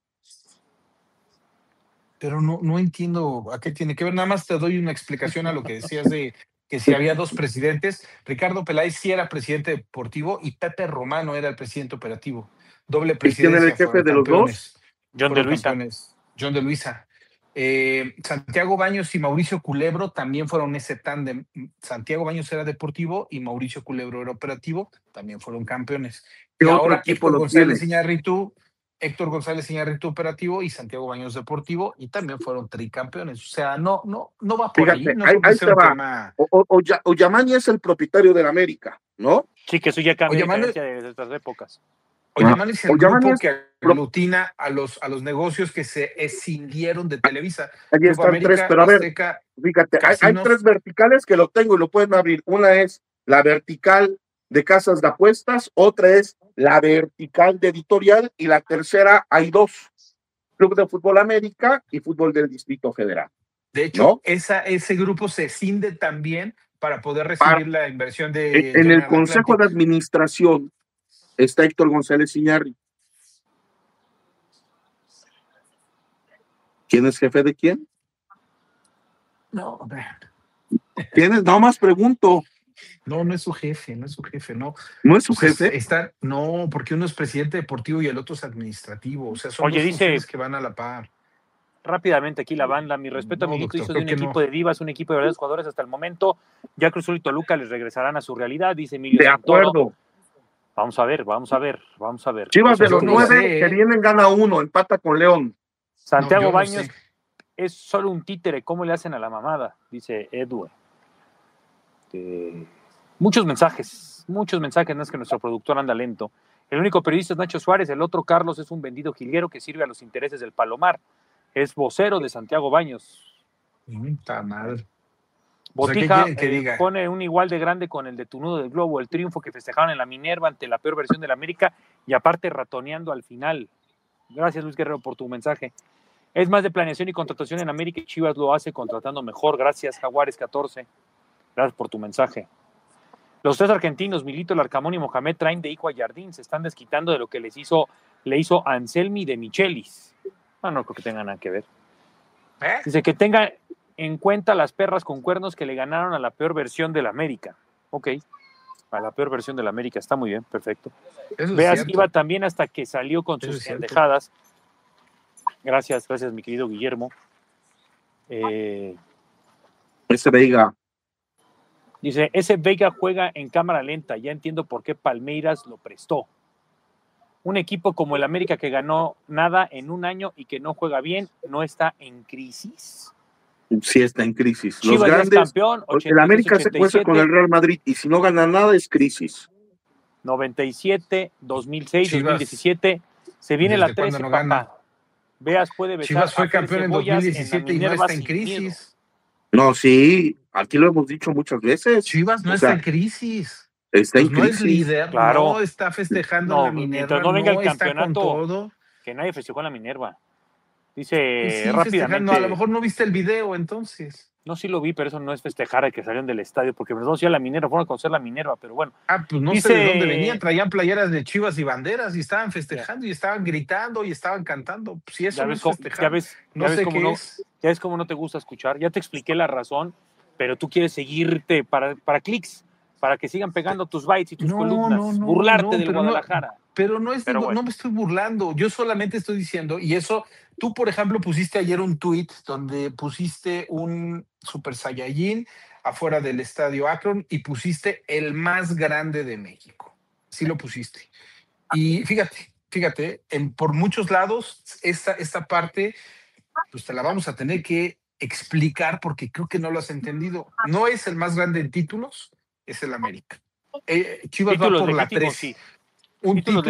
Pero no entiendo a qué tiene que ver. Nada más te doy una explicación a lo que decías de que si había dos presidentes. Ricardo Peláez sí era presidente deportivo y Pepe Romano era el presidente operativo. Doble presidencia. ¿Quién era el jefe de los dos? John de Luisa. John de Luisa. Santiago Baños y Mauricio Culebro también fueron ese tándem. Santiago Baños era deportivo y Mauricio Culebro era operativo, también fueron campeones. Y ahora Héctor González Iñárritu operativo y Santiago Baños deportivo y también fueron tricampeones. O sea, no va por ahí. No ahí se va. Ollamani es el propietario del América, ¿no? Sí, que eso ya cambió de estas épocas. Ollamani es el grupo que aglutina a los negocios que se escindieron de Televisa. Allí están América, tres, pero a ver, Azteca, fíjate, hay tres verticales que lo tengo y lo pueden abrir. Una es la vertical de casas de apuestas, otra es la vertical de editorial y la tercera hay dos, Club de Fútbol América y Fútbol del Distrito Federal. De hecho, ¿no? Ese grupo se escinde también para poder recibir la inversión de... En el Consejo de Administración está Héctor González Iñárritu. ¿Quién es jefe de quién? No, ¿Quién es? No más pregunto. No es su jefe, no. ¿No es su jefe? No, porque uno es presidente deportivo y el otro es administrativo. O sea, son dos funciones que van a la par. Rápidamente aquí la banda, mi respeto, amiguito, hizo de un equipo de divas, un equipo de verdaderos jugadores hasta el momento. Ya Cruz Azul y Toluca les regresarán a su realidad, dice Emilio. De acuerdo. Vamos a ver. Chivas de los 9 que vienen gana 1, empata con León. Santiago Baños es solo un títere, ¿cómo le hacen a la mamada? Dice Edwin. Muchos mensajes, no es que nuestro productor anda lento. El único periodista es Nacho Suárez, el otro Carlos es un vendido jilguero que sirve a los intereses del Palomar. Es vocero de Santiago Baños. Está mal. Botija ¿qué diga? pone un igual de grande con el de tu nudo del globo, el triunfo que festejaron en la Minerva ante la peor versión de la América y aparte ratoneando al final. Gracias, Luis Guerrero, por tu mensaje. Es más de planeación y contratación en América y Chivas lo hace contratando mejor. Gracias, Jaguares 14. Gracias por tu mensaje. Los 3 argentinos, Milito, Larcamón y Mohamed, traen de hijo a Jardín. Se están desquitando de lo que le hizo Anselmi de Michelis. No creo que tenga nada que ver. Dice que tenga en cuenta las perras con cuernos que le ganaron a la peor versión de la América. Ok, a la peor versión de la América, está muy bien, perfecto. Veas, iba también hasta que salió con sus pendejadas. Gracias, mi querido Guillermo. Ese Veiga. Dice, ese Veiga juega en cámara lenta, ya entiendo por qué Palmeiras lo prestó. Un equipo como el América que ganó nada en un año y que no juega bien, ¿no está en crisis? Sí está en crisis. Chivas Los grandes, campeón, 86, el América 87, se cuece con el Real Madrid y si no gana nada es crisis. 97, 2006, Chivas, 2017, se viene la 13, no papá. gana. Veas, puede besar. Chivas fue campeón en 2017 y no está en crisis. No, sí, aquí lo hemos dicho muchas veces. Chivas no está en crisis. Está en crisis. No es líder, claro. No está festejando en la Minerva, no venga el está campeonato, con todo. Que nadie festejó en la Minerva. Dice sí, rápidamente. A lo mejor no viste el video entonces. No, sí lo vi, pero eso no es festejar a que salieron del estadio, porque nos vamos a ir a la Minerva, fueron a conocer la Minerva, pero bueno. Pues no sé de dónde venían, traían playeras de Chivas y banderas y estaban festejando y estaban gritando y estaban cantando. Si eso no es festejar, ya ves qué es. Ya ves cómo no te gusta escuchar, ya te expliqué la razón, pero tú quieres seguirte para clics, para que sigan pegando tus bytes y tus columnas, burlarte del Guadalajara. Pero no me estoy burlando, yo solamente estoy diciendo, y eso, tú por ejemplo pusiste ayer un tuit donde pusiste un Super Saiyajin afuera del Estadio Akron y pusiste el más grande de México, sí lo pusiste. Y fíjate, por muchos lados esta parte, pues te la vamos a tener que explicar porque creo que no lo has entendido. No es el más grande en títulos, es el América. Chivas va por la 3. Sí. Un título,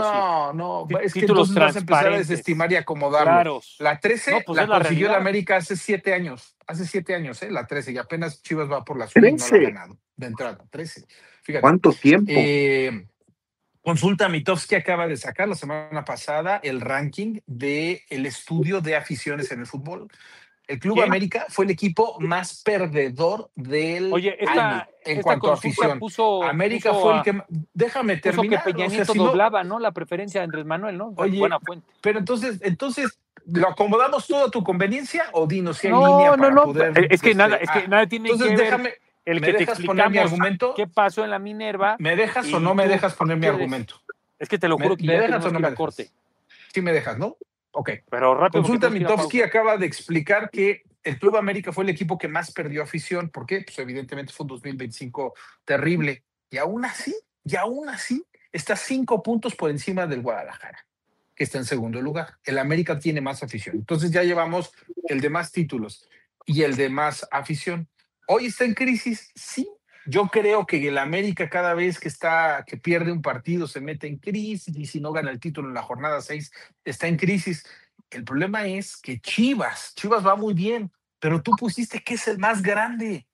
no, es que entonces vas a empezar a desestimar y acomodarlo. Claros. La 13 pues la consiguió el América hace 7 años. Hace 7 años, la 13, y apenas Chivas va por la suya y no la ha ganado. De entrada, 13. Fíjate. ¿Cuánto tiempo? Consulta Mitofsky acaba de sacar la semana pasada el ranking del estudio de aficiones en el fútbol. El Club América fue el equipo más perdedor del año en cuanto a afición. América fue el que... Déjame terminar. Que Peña Nieto doblaba, ¿no? La preferencia de Andrés Manuel, ¿no? Oye, buena fuente. Pero entonces, ¿lo acomodamos todo a tu conveniencia o dinos si hay línea para poder... Es que nada tiene que ver... Déjame, el que te explicamos qué pasó en la Minerva. ¿Me dejas o no me dejas poner mi argumento? Es que te lo juro que ¿me ya dejas o no me dejas? Corte. Sí me dejas, ¿no? Ok. Pero rápido. Consulta Mitofsky acaba de explicar que el Club América fue el equipo que más perdió afición. ¿Por qué? Pues evidentemente fue un 2025 terrible. Y aún así, está 5 puntos por encima del Guadalajara, que está en segundo lugar. El América tiene más afición. Entonces ya llevamos el de más títulos y el de más afición. ¿Hoy está en crisis? Sí. Yo creo que el América cada vez que pierde un partido se mete en crisis y si no gana el título en la jornada 6 está en crisis. El problema es que Chivas va muy bien, pero tú pusiste que es el más grande.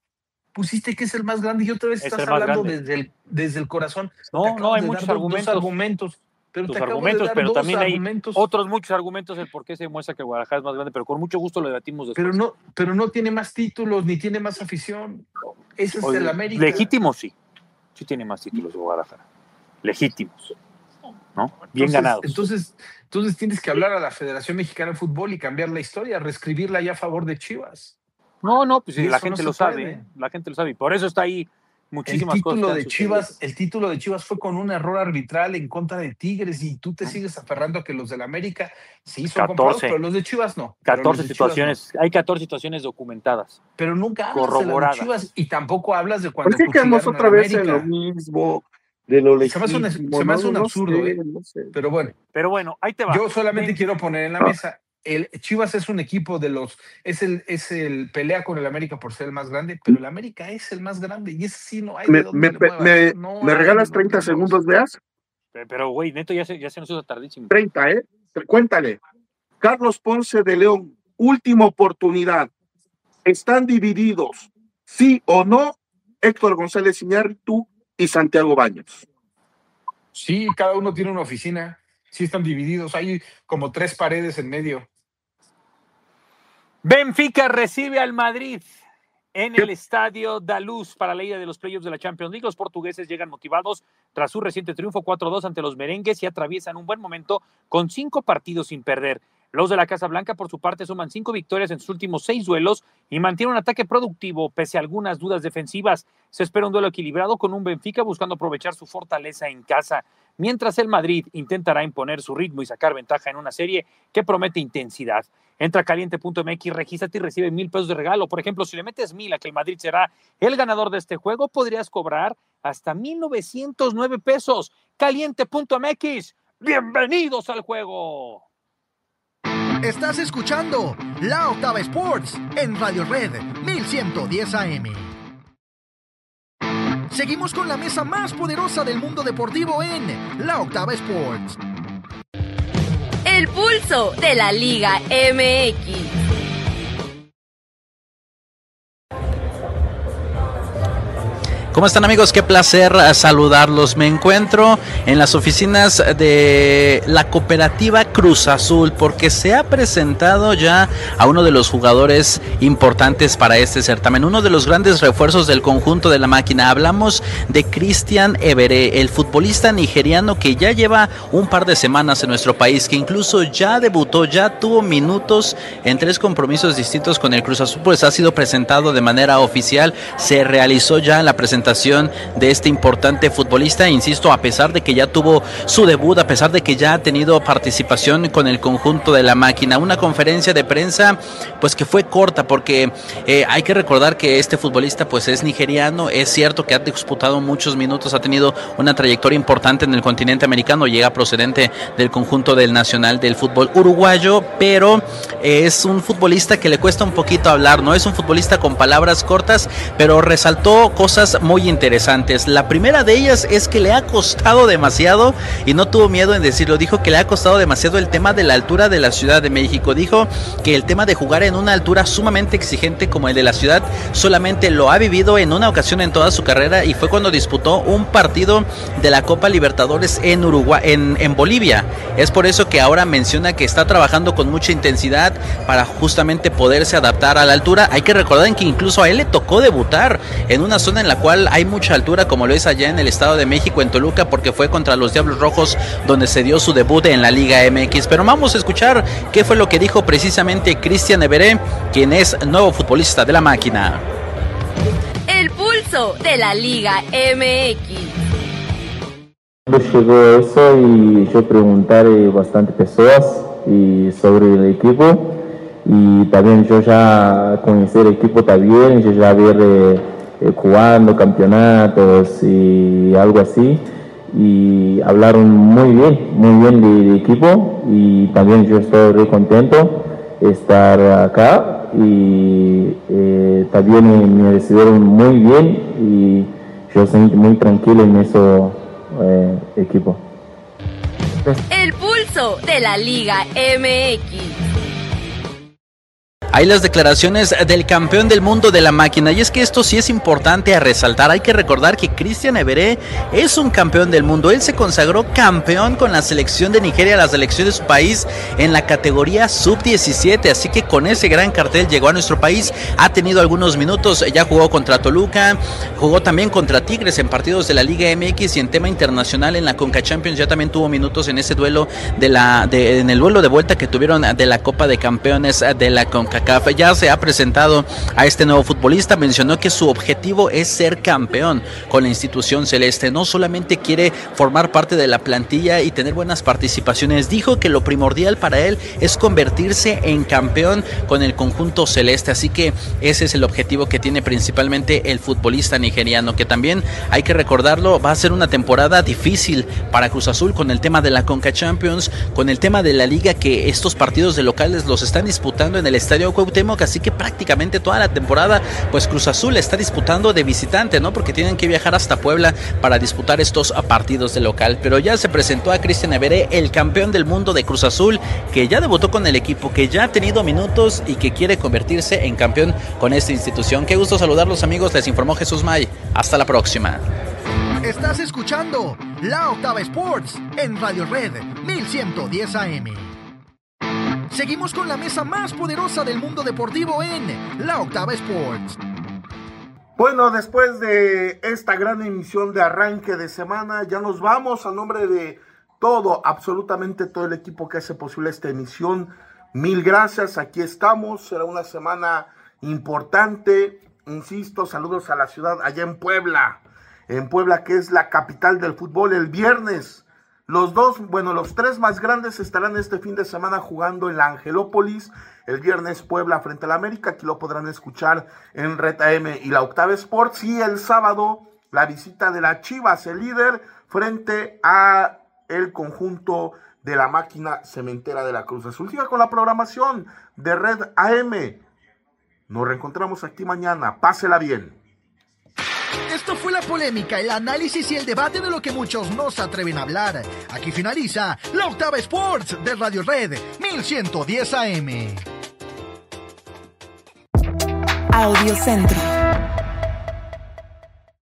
Y otra vez estás hablando desde el corazón. No, hay muchos argumentos. Pero tus te argumentos, pero también argumentos. Hay otros muchos argumentos el por qué se muestra que Guadalajara es más grande, pero con mucho gusto lo debatimos después. Pero no tiene más títulos, ni tiene más afición. Ese es el América. Legítimo, sí tiene más títulos de Guadalajara. Legítimos, ¿no? Bien ganados. Entonces tienes que hablar a la Federación Mexicana de Fútbol y cambiar la historia, reescribirla ya a favor de Chivas. No, pues la gente lo sabe, y por eso está ahí. Muchísimas cosas. El título de Chivas fue con un error arbitral en contra de Tigres y tú te sigues aferrando a que los del América sí son comprados, pero los de Chivas no. 14 situaciones, hay 14 situaciones documentadas. Pero nunca hablas de los Chivas y tampoco hablas de cuando quedamos otra vez en lo mismo, de lo legítimo. Se me hace un absurdo, no sé. Pero bueno, ahí te va. Yo solamente quiero poner en la mesa. El Chivas es un equipo es el pelea con el América por ser el más grande, pero el América es el más grande y ese sí no hay. ¿Me regalas 30 segundos, veas? Pero güey, neto, ya se nos hizo tardísimo. 30, cuéntale. Carlos Ponce de León, última oportunidad. Están divididos. ¿Sí o no, Héctor González Iñárritu y Santiago Baños? Sí, cada uno tiene una oficina. Sí están divididos. Hay como 3 paredes en medio. Benfica recibe al Madrid en el Estadio da Luz para la ida de los playoffs de la Champions League. Los portugueses llegan motivados tras su reciente triunfo 4-2 ante los merengues y atraviesan un buen momento con 5 partidos sin perder. Los de la Casa Blanca, por su parte, suman 5 victorias en sus últimos 6 duelos y mantienen un ataque productivo pese a algunas dudas defensivas. Se espera un duelo equilibrado con un Benfica buscando aprovechar su fortaleza en casa, mientras el Madrid intentará imponer su ritmo y sacar ventaja en una serie que promete intensidad. Entra a caliente.mx, regístrate y recibe $1,000 de regalo. Por ejemplo, si le metes 1,000 a que el Madrid será el ganador de este juego, podrías cobrar hasta $1,909. Caliente.mx, ¡bienvenidos al juego! Estás escuchando La Octava Sports en Radio Red 1110 AM. Seguimos con la mesa más poderosa del mundo deportivo en La Octava Sports. El pulso de la Liga MX. ¿Cómo están, amigos? Qué placer saludarlos. Me encuentro en las oficinas de la cooperativa Cruz Azul porque se ha presentado ya a uno de los jugadores importantes para este certamen, uno de los grandes refuerzos del conjunto de la máquina. Hablamos de Christian Ebere, el futbolista nigeriano que ya lleva un par de semanas en nuestro país, que incluso ya debutó, ya tuvo minutos en 3 compromisos distintos con el Cruz Azul, pues ha sido presentado de manera oficial. Se realizó ya la presentación de este importante futbolista, insisto, a pesar de que ya tuvo su debut, a pesar de que ya ha tenido participación con el conjunto de la máquina. Una conferencia de prensa pues que fue corta porque hay que recordar que este futbolista pues es nigeriano. Es cierto que ha disputado muchos minutos, ha tenido una trayectoria importante en el continente americano, llega procedente del conjunto del Nacional del fútbol uruguayo, pero es un futbolista que le cuesta un poquito hablar, ¿no? Es un futbolista con palabras cortas, pero resaltó cosas muy interesantes. La primera de ellas es que le ha costado demasiado, y no tuvo miedo en decirlo, dijo que le ha costado demasiado el tema de la altura de la Ciudad de México. Dijo que el tema de jugar en una altura sumamente exigente como el de la ciudad solamente lo ha vivido en una ocasión en toda su carrera, y fue cuando disputó un partido de la Copa Libertadores en Uruguay, en Bolivia. Es por eso que ahora menciona que está trabajando con mucha intensidad para justamente poderse adaptar a la altura. Hay que recordar que incluso a él le tocó debutar en una zona en la cual hay mucha altura, como lo es allá en el Estado de México, en Toluca, porque fue contra los Diablos Rojos donde se dio su debut en la Liga MX. Pero vamos a escuchar qué fue lo que dijo precisamente Christian Ebere, quien es nuevo futbolista de la máquina. El pulso de la Liga MX. Llegó eso y yo preguntar bastante personas y sobre el equipo, y también yo ya conocer el equipo también, yo ya ver jugando campeonatos y algo así, y hablaron muy bien de equipo, y también yo estoy muy contento de estar acá, y también me recibieron muy bien y yo siento muy tranquilo en ese equipo. El pulso de la Liga MX. Hay las declaraciones del campeón del mundo de la máquina, y es que esto sí es importante a resaltar. Hay que recordar que Christian Ebere es un campeón del mundo. Él se consagró campeón con la selección de Nigeria, la selección de su país, en la categoría sub-17, así que con ese gran cartel llegó a nuestro país. Ha tenido algunos minutos, ya jugó contra Toluca, jugó también contra Tigres en partidos de la Liga MX, y en tema internacional en la Conca Champions ya también tuvo minutos en ese duelo en el duelo de vuelta que tuvieron de la Copa de Campeones de la CONCACAF. Ya se ha presentado a este nuevo futbolista. Mencionó que su objetivo es ser campeón con la institución celeste. No solamente quiere formar parte de la plantilla y tener buenas participaciones. Dijo que lo primordial para él es convertirse en campeón con el conjunto celeste. Así que ese es el objetivo que tiene principalmente el futbolista nigeriano, que también hay que recordarlo, va a ser una temporada difícil para Cruz Azul con el tema de la Conca Champions, con el tema de la liga, que estos partidos de locales los están disputando en el Estadio Estadio Cuauhtémoc, así que prácticamente toda la temporada pues Cruz Azul está disputando de visitante, ¿no? Porque tienen que viajar hasta Puebla para disputar estos partidos de local. Pero ya se presentó a Cristian Everé, el campeón del mundo de Cruz Azul, que ya debutó con el equipo, que ya ha tenido minutos y que quiere convertirse en campeón con esta institución. Qué gusto saludarlos, amigos, les informó Jesús May. Hasta la próxima. Estás escuchando La Octava Sports en Radio Red 1110 AM. Seguimos con la mesa más poderosa del mundo deportivo en La Octava Sports. Bueno, después de esta gran emisión de arranque de semana, ya nos vamos. A nombre de absolutamente todo el equipo que hace posible esta emisión, mil gracias. Aquí estamos, será una semana importante. Insisto, saludos a la ciudad allá en Puebla, que es la capital del fútbol. El viernes, los tres más grandes estarán este fin de semana jugando en la Angelópolis. El viernes Puebla frente a la América, aquí lo podrán escuchar en Red AM y la Octava Sports. Y el sábado, la visita de la Chivas, el líder, frente a el conjunto de la máquina cementera de la Cruz Azul. Siga con la programación de Red AM. Nos reencontramos aquí mañana. Pásela bien. Esto fue la polémica, el análisis y el debate de lo que muchos no se atreven a hablar. Aquí finaliza La Octava Sports de Radio Red 1110 AM. Audio Centro.